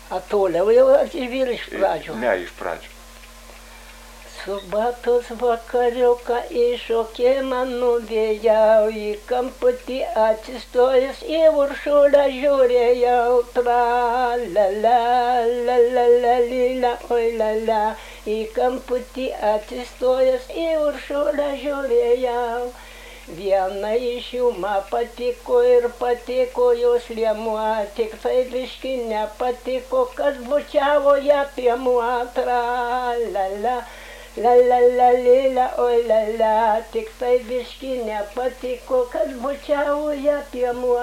A toliau jau atsivyr iš pradžių. Ne, iš pradžių. Subatos vakariuką iššokė mano vėjau, į kamputį atsistojęs į viršulę žiūrėjau, tra la la la la la lila, oi la la, į kamputį atsistojęs į viršulę žiūrėjau. Viena iš jų man patiko ir patiko jos liemuo, tik tai biški nepatiko, kas bučiavo ją piemuo, tra la la. La la la lila, oi la la, tik tai biški nepatiko, kad bučiavo ją piemuo.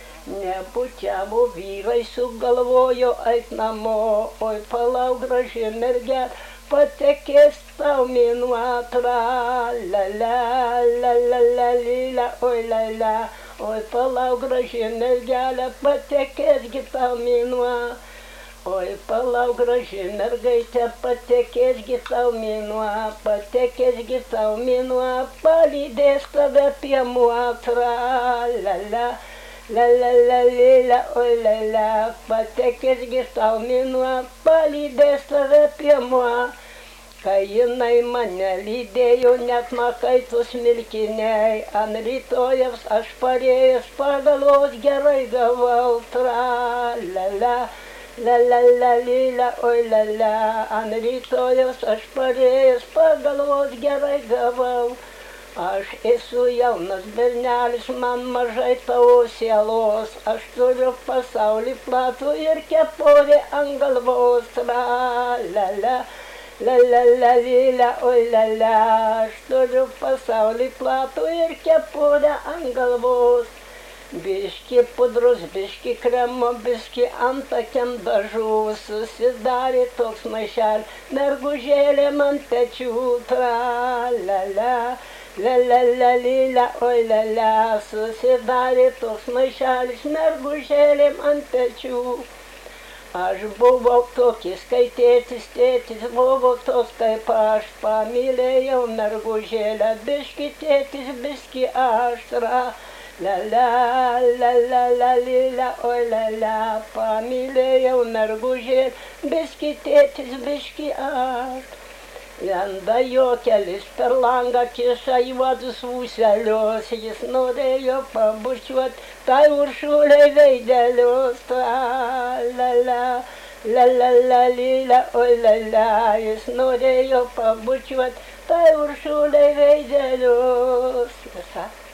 Nebučiavo, vyrai sugalvojo eit namo, oi palauk graži mergelė, patekės tau mėnuo, tra la la la la la lila, oi la la, oi palauk graži mergelė, patekės gi tau mėnuo. Oi, palauk graži mergaitė, patekės gi tau mėnuo, patekės gi tau mėnuo, palydės tave piemuo, tra la la, la la la lila, oi la la, patekės gi tau mėnuo, palydės tave piemuo. Kai jinai mane lydėjo, net makaitus milkiniai, ant rytojaus aš parėjęs pagalvos gerai gavau, tra la la. La la la lila, oi la la, ant rytojaus aš parėjęs pagalvos gerai gavau. Aš esu jaunas bernelis, man mažai tavo sielos, aš turiu pasaulį platų ir kepurę ant galvos, tra la la, la la la lila, oi la la, aš turiu pasaulį platų ir kepurę ant galvos. Biški pudrus, biški kremo, biški antakiam dažų, susidarė toks maišel, mergužėlė man pečių, tra la la, la la la lila, oi la la, susidarė toks maišelis, mergužėlė man pečių. Aš buvau tokis, kai tėtis buvo toks kaip aš, pamylėjau mergužėlę, biški tėtis, biški aš, tra la la la la la lila, oi la la, pamylėjau mergužėlę, biški tėtis, biški aš. Lenda jokelis per langą, kiša juodus ūselius, jis norėjo pabučiuot, tai Uršulei veidelius, tra la la, la la la lila, oi la la, jis norėjo pabučiuot, tai Uršulei veidelius. Visa.